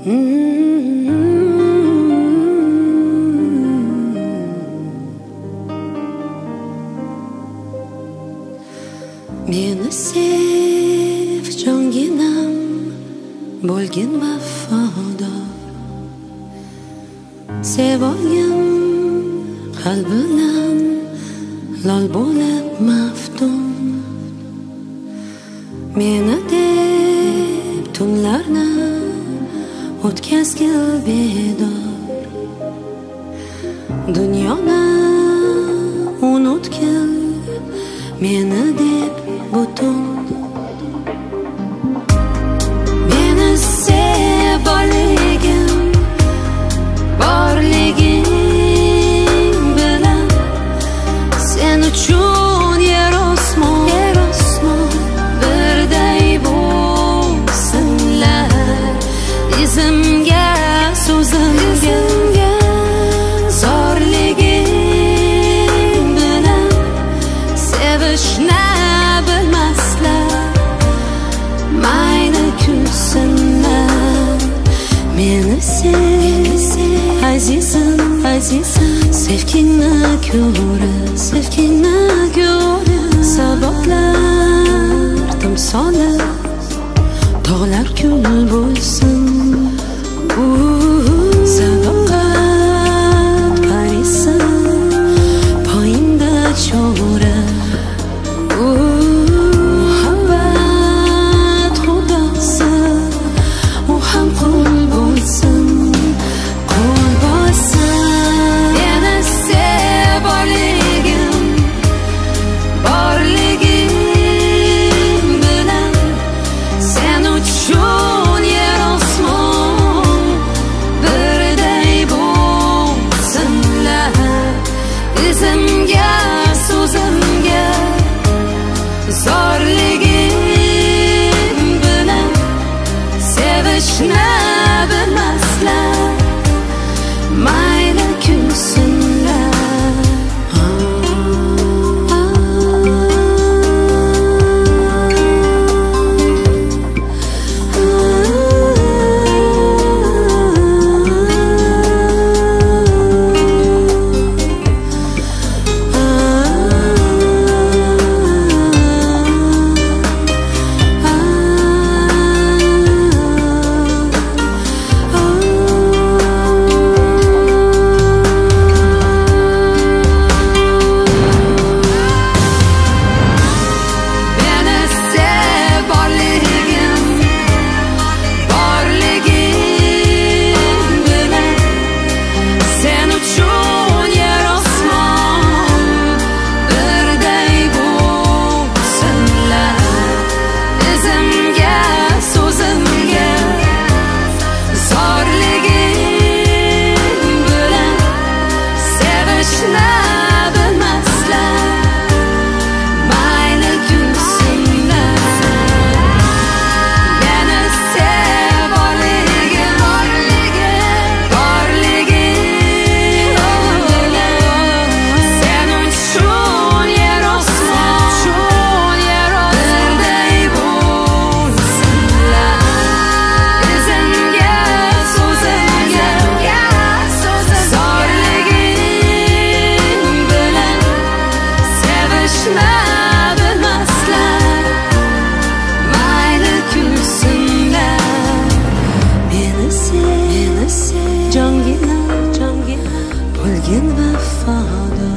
Meni sev jonginam bo'lgin vafodor, sev olgin qalbidan lol bo'lib maftun. Meni deb tunlarni o'tkazgil bedor, dunyoni unutgil meni deb butun. Meni sev borliging bilan, sen uchun yer osmon birday bo'lsinlar. Izimga so'zimga zorliging bilan sevishni bilmaslar, mayli kulsinlar. Meni sev azizim, sevgingni ko'ra sabotlar timsoli, tog'lar kul bo'lsin. Sadoqat parisi poyingda chora, muhabbat xudosi u ham qul bo'lsin. Meni sev borliging bilan, sen uchun yer osmon birday bo'lsinlar. Izimga so'zimga zorliging bilan sevishni bilmaslar, mayli kulsinlar. Jongina bo'lgin vafodor.